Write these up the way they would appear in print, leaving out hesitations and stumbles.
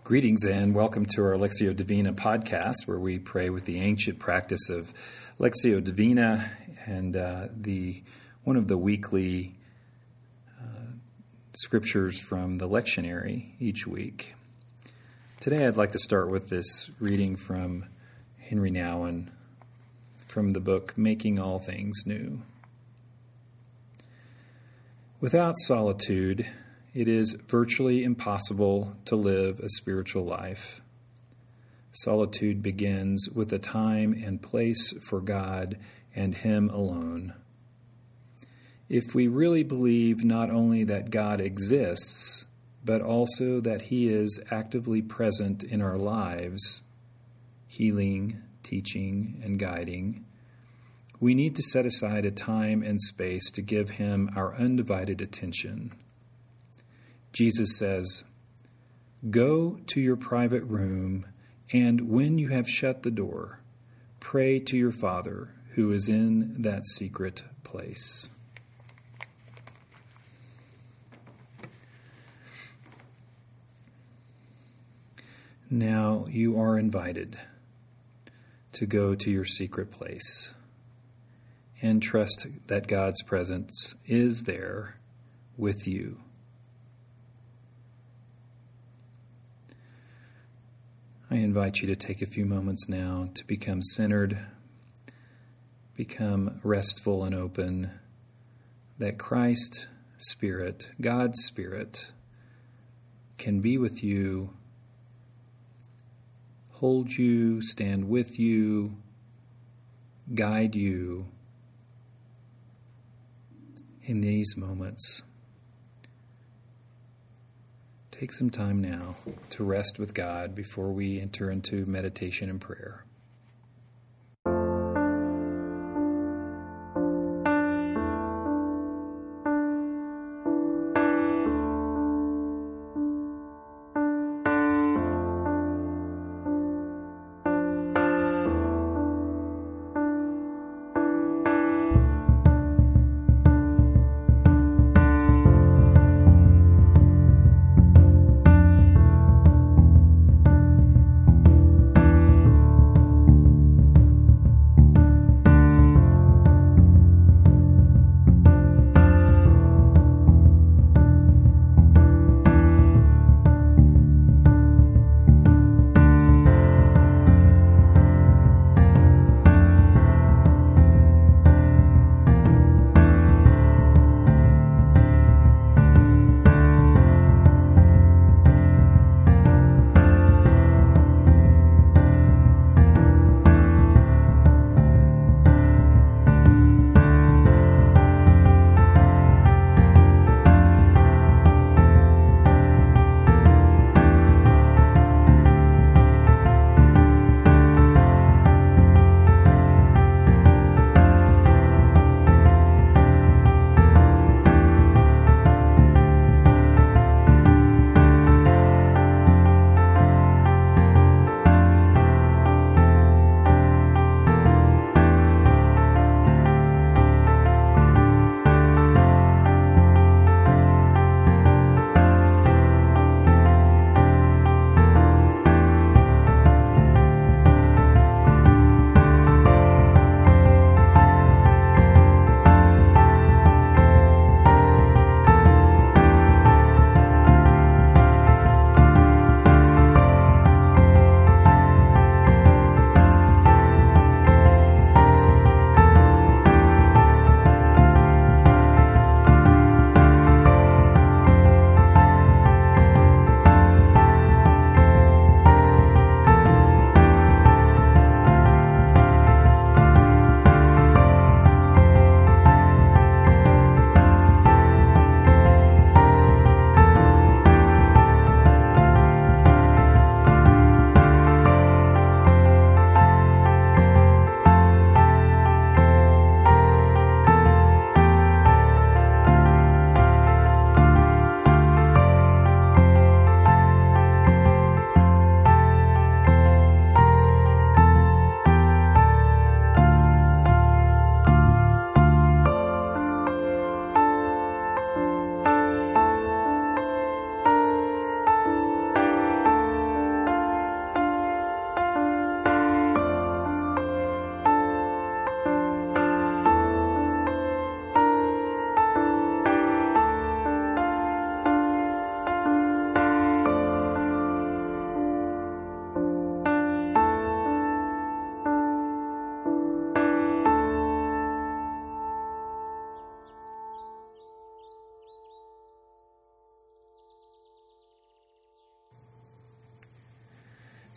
Greetings and welcome to our Lectio Divina podcast, where we pray with the ancient practice of Lectio Divina and one of the weekly scriptures from the lectionary each week. Today I'd like to start with this reading from Henry Nouwen from the book Making All Things New. Without solitude, it is virtually impossible to live a spiritual life. Solitude begins with a time and place for God and Him alone. If we really believe not only that God exists, but also that He is actively present in our lives, healing, teaching, and guiding, we need to set aside a time and space to give Him our undivided attention. Jesus says, "Go to your private room, and when you have shut the door, pray to your Father who is in that secret place." Now you are invited to go to your secret place and trust that God's presence is there with you. I invite you to take a few moments now to become centered, become restful and open, that Christ's Spirit, God's Spirit, can be with you, hold you, stand with you, guide you in these moments. Take some time now to rest with God before we enter into meditation and prayer.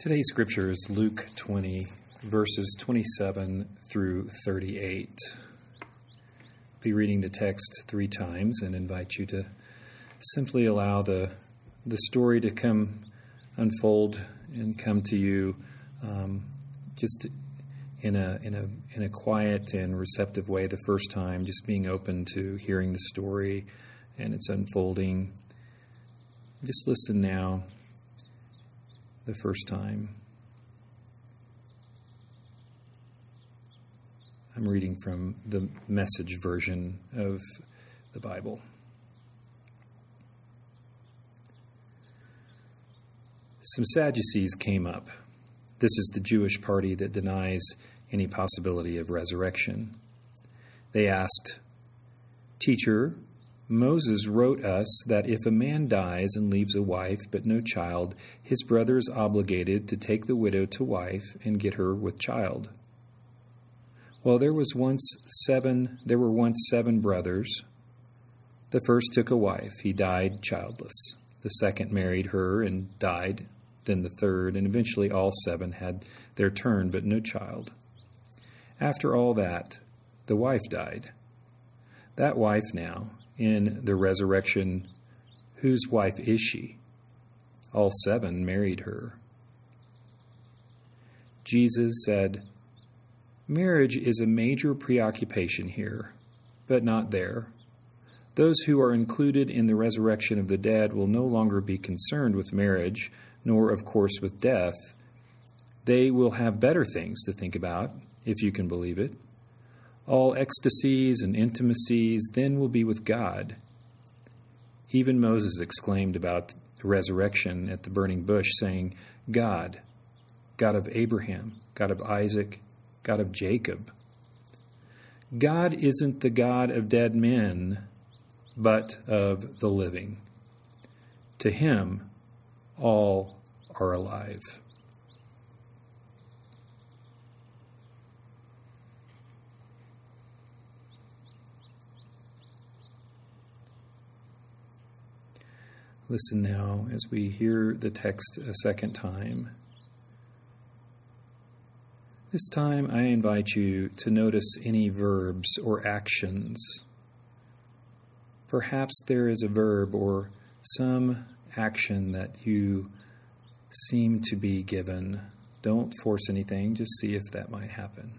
Today's scripture is Luke 20, verses 27 through 38. I'll be reading the text 3 times and invite you to simply allow the story to unfold and come to you just in a quiet and receptive way the first time, just being open to hearing the story and its unfolding. Just listen now the first time. I'm reading from the Message version of the Bible. Some Sadducees came up. This is the Jewish party that denies any possibility of resurrection. They asked, "Teacher, Moses wrote us that if a man dies and leaves a wife but no child, his brother is obligated to take the widow to wife and get her with child. Well, there were once 7 brothers. The first took a wife. He died childless. The second married her and died. Then the third, and eventually all 7 had their turn but no child. After all that, the wife died. That wife now, in the resurrection, whose wife is she? All 7 married her." Jesus said, "Marriage is a major preoccupation here, but not there. Those who are included in the resurrection of the dead will no longer be concerned with marriage, nor, of course, with death. They will have better things to think about, if you can believe it. All ecstasies and intimacies then will be with God." Even Moses exclaimed about the resurrection at the burning bush, saying, "God, God of Abraham, God of Isaac, God of Jacob." God isn't the God of dead men, but of the living. To him, all are alive. Listen now as we hear the text a second time. This time I invite you to notice any verbs or actions. Perhaps there is a verb or some action that you seem to be given. Don't force anything, just see if that might happen.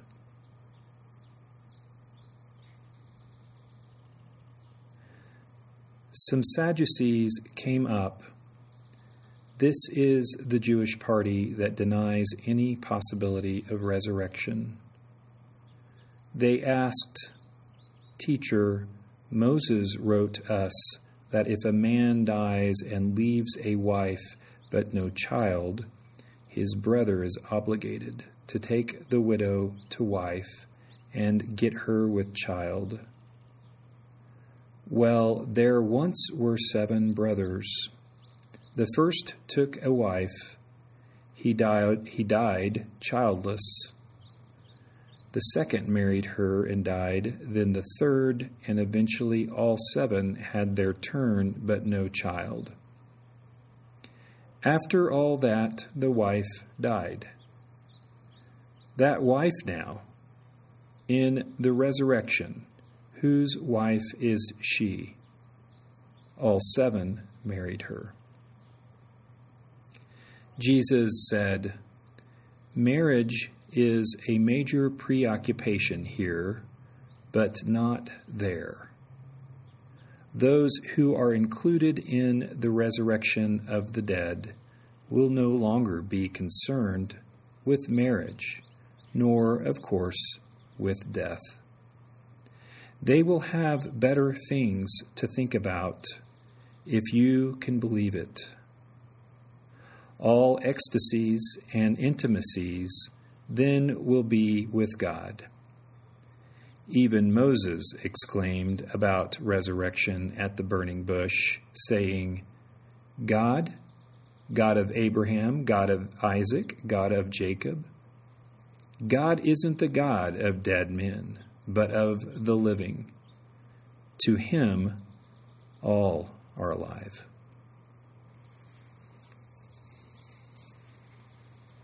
Some Sadducees came up. This is the Jewish party that denies any possibility of resurrection. They asked, "Teacher, Moses wrote us that if a man dies and leaves a wife but no child, his brother is obligated to take the widow to wife and get her with child. Well, there once were 7 brothers. The first took a wife. He died childless. The second married her and died. Then the third, and eventually all 7 had their turn but no child. After all that, the wife died. That wife now, in the resurrection, whose wife is she? All 7 married her." Jesus said, "Marriage is a major preoccupation here, but not there. Those who are included in the resurrection of the dead will no longer be concerned with marriage, nor, of course, with death. They will have better things to think about, if you can believe it. All ecstasies and intimacies then will be with God. Even Moses exclaimed about resurrection at the burning bush, saying, God, God of Abraham, God of Isaac, God of Jacob. God isn't the God of dead men, but of the living. To him, all are alive.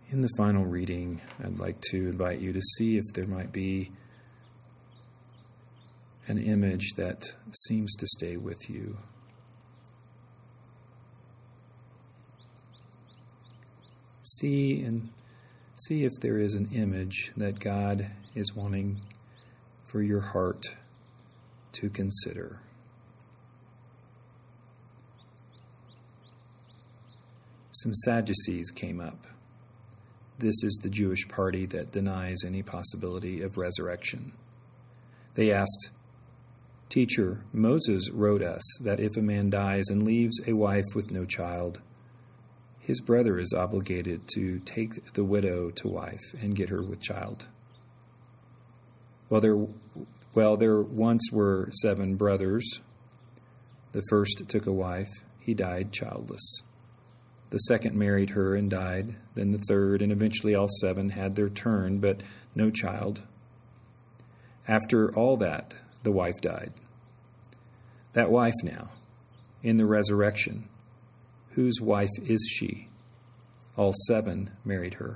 In the final reading, I'd like to invite you to see if there might be an image that seems to stay with you. See if there is an image that God is wanting for your heart to consider. Some Sadducees came up. This is the Jewish party that denies any possibility of resurrection. They asked, "Teacher, Moses wrote us that if a man dies and leaves a wife with no child, his brother is obligated to take the widow to wife and get her with child. Well, there once were 7 brothers. The first took a wife. He died childless. The second married her and died. Then the third, and eventually all 7 had their turn, but no child. After all that, the wife died. That wife now, in the resurrection, whose wife is she? All 7 married her."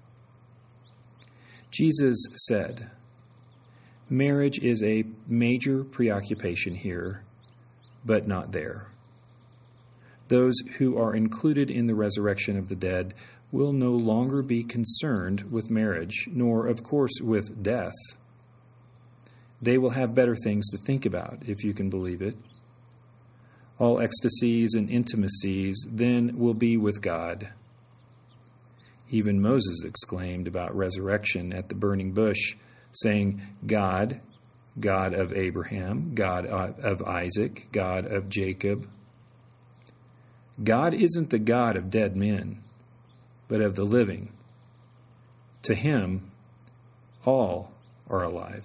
Jesus said, "Marriage is a major preoccupation here, but not there. Those who are included in the resurrection of the dead will no longer be concerned with marriage, nor, of course, with death. They will have better things to think about, if you can believe it. All ecstasies and intimacies then will be with God." Even Moses exclaimed about resurrection at the burning bush, saying, God of Abraham, God of Isaac, God of Jacob. God isn't the God of dead men, but of the living. To him, all are alive.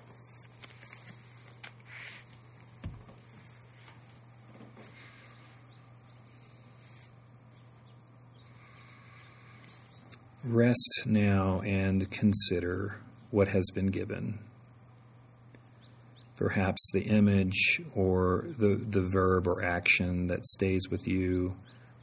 Rest now and consider what has been given. Perhaps the image or the verb or action that stays with you.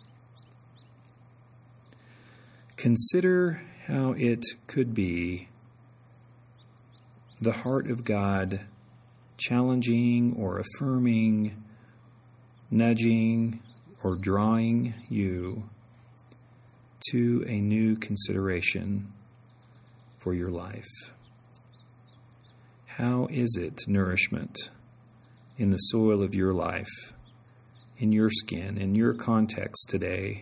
Consider how it could be the heart of God challenging or affirming, nudging or drawing you to a new consideration for your life. How is it nourishment in the soil of your life, in your skin, in your context today?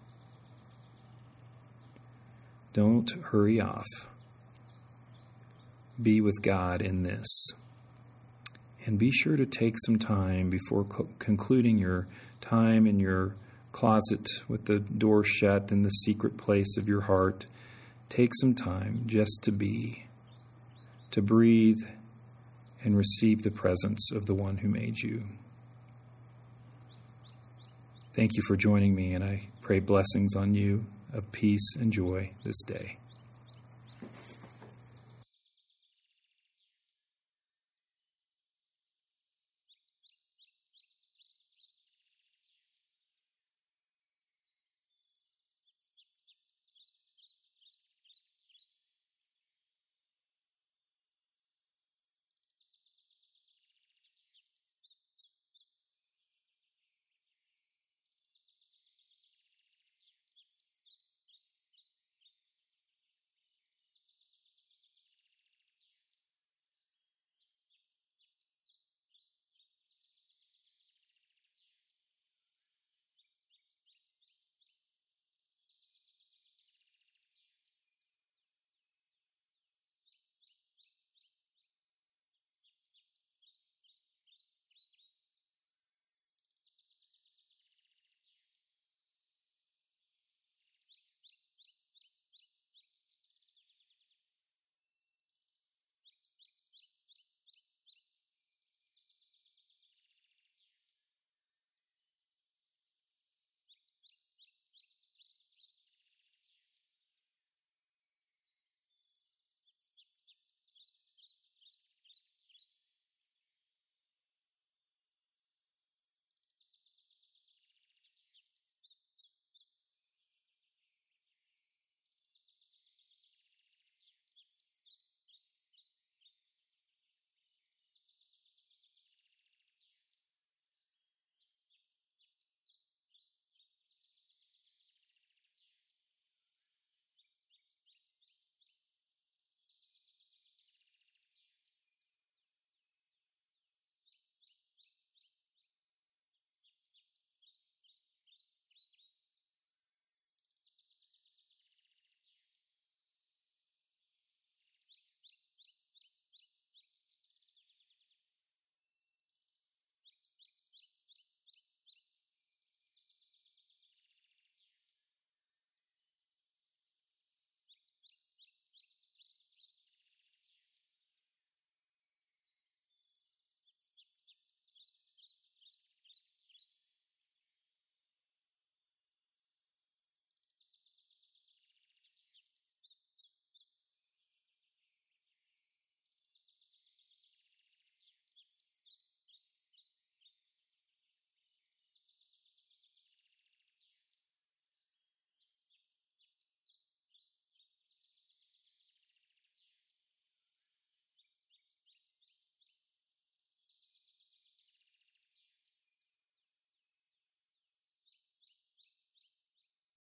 Don't hurry off. Be with God in this. And be sure to take some time before concluding your time in your closet with the door shut in the secret place of your heart. Take some time just to be, to breathe, and receive the presence of the one who made you. Thank you for joining me, and I pray blessings on you of peace and joy this day.